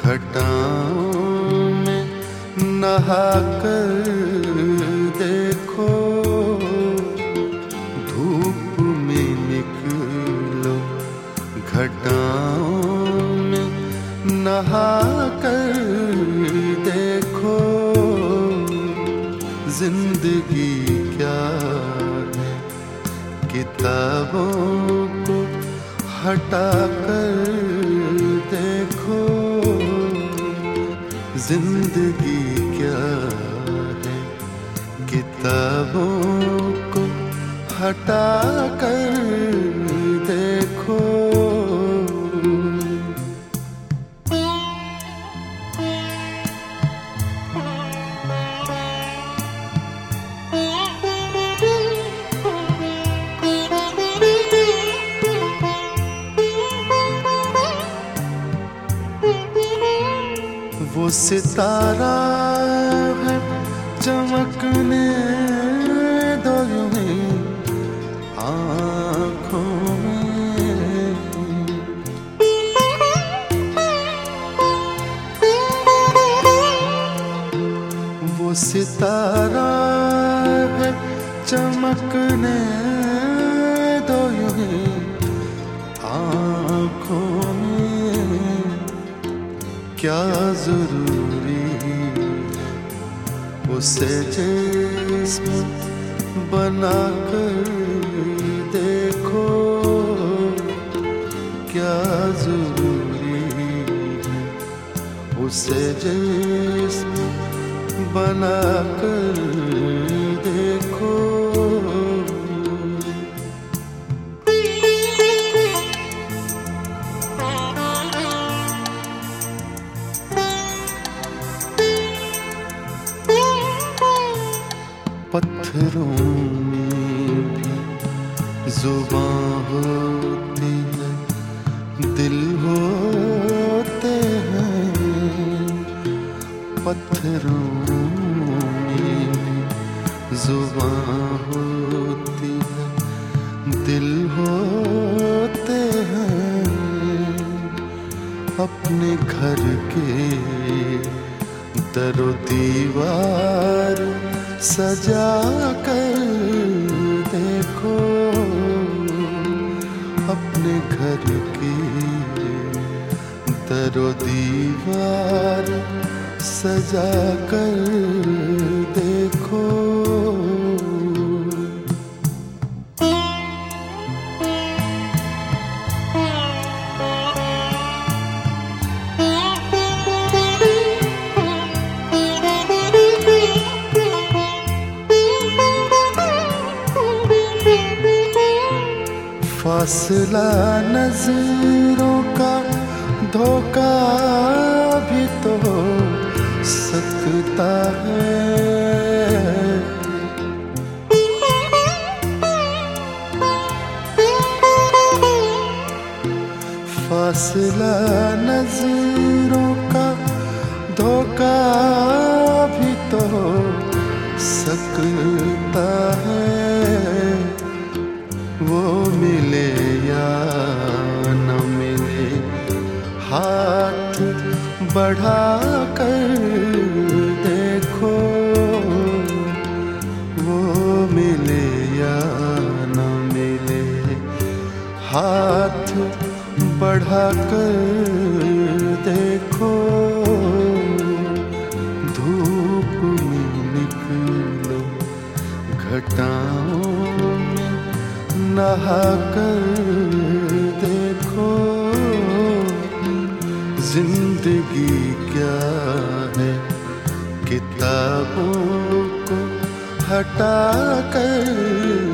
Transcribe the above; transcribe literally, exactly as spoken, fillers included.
घटाओं में नहा कर देखो, धूप में निकलो घटाओं में नहा कर देखो। जिंदगी क्या है किताबों को हटा कर देखो। जिंदगी क्या है किताबों को हटा कर देखो। वो सितारा है चमकने दो यूं ही आँखों में। वो सितारा है चमकने दो यूं ही आँखों में। क्या जरूरी उसे जिस्म बना कर देखो। क्या जरूरी उसे जिस्म बना कर देखो। पत्थरों में भी जुबां होती है, दिल होते हैं। पत्थरों में भी जुबां होती है, दिल होते हैं। अपने घर के दरो दीवार सजा कर देखो। अपने घर की दरो दीवार सजा कर देखो। फासला नजरों का धोखा भी तो हो सकता है। फासला नजरों का धोखा भी तो हो सकता है। वो मिले या न मिले, हाथ बढ़ा कर देखो। वो मिले या न मिले, हाथ बढ़ा कर देखो। धूप में निकलो घटाओं नहा कर देखो। जिंदगी क्या है किताबों को हटा कर